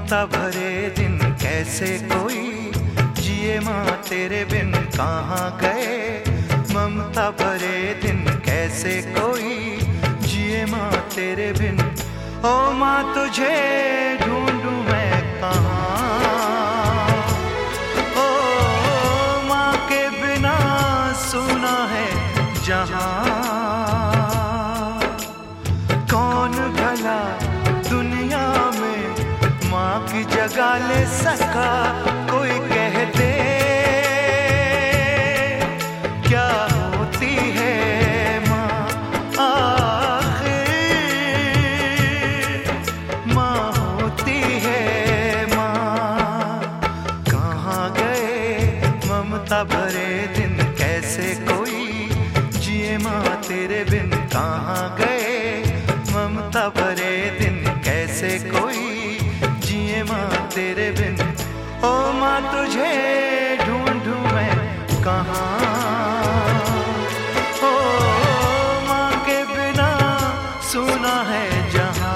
ममता भरे दिन कैसे कोई जिए माँ तेरे बिन कहाँ गए। ममता भरे दिन कैसे कोई जिए माँ तेरे बिन। ओ माँ तुझे ढूंढूं मैं कहाँ। ओ माँ के बिना सुना है जहाँ। कौन भला दुनिया में माँ की जगह ले सका। कोई कह दे क्या होती है माँ आखिर। माँ होती है माँ। कहाँ गए ममता भरे दिन कैसे कोई जिए माँ तेरे बिन। कहाँ गए ममता भरे दिन कैसे कोई जिए माँ तेरे बिन। ओ माँ तुझे ढूंढूं मैं कहाँ। ओ माँ के बिना सुना है जहाँ।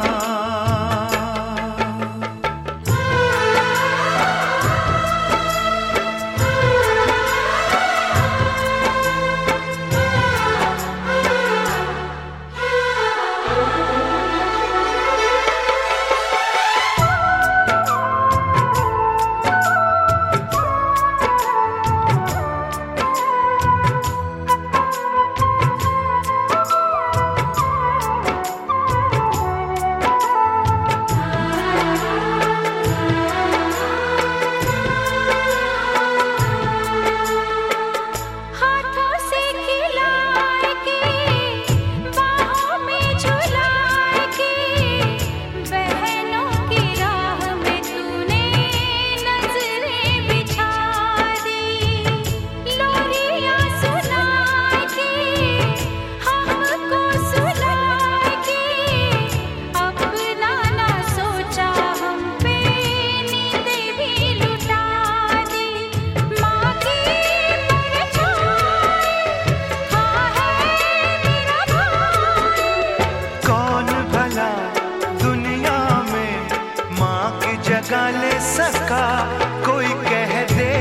ले सका कोई कह दे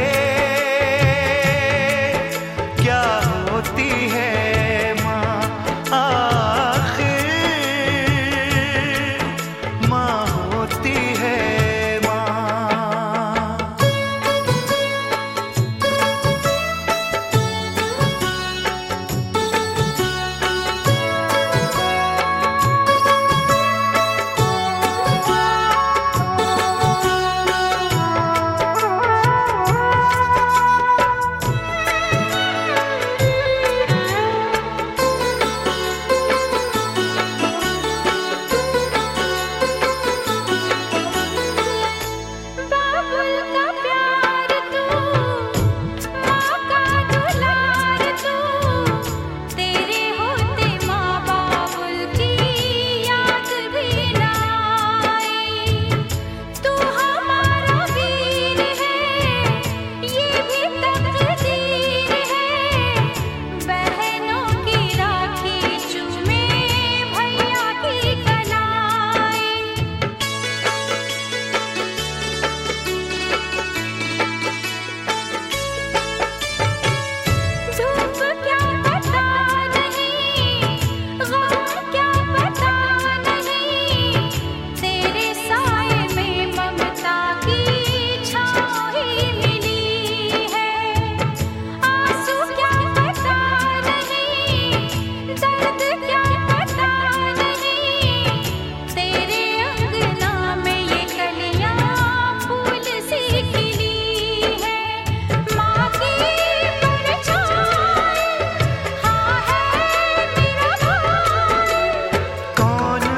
क्या होती है माँ आखिर। माँ होती है माँ।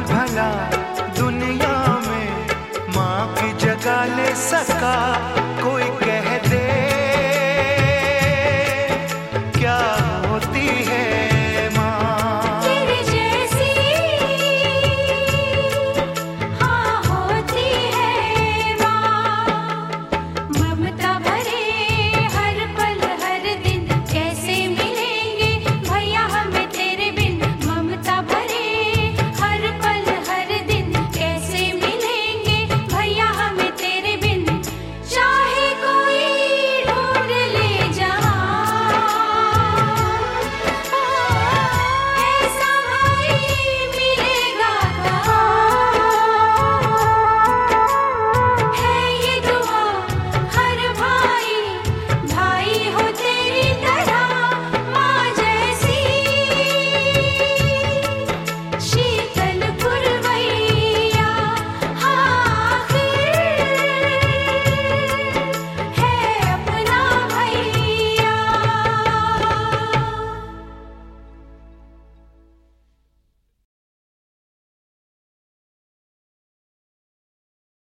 सका कोई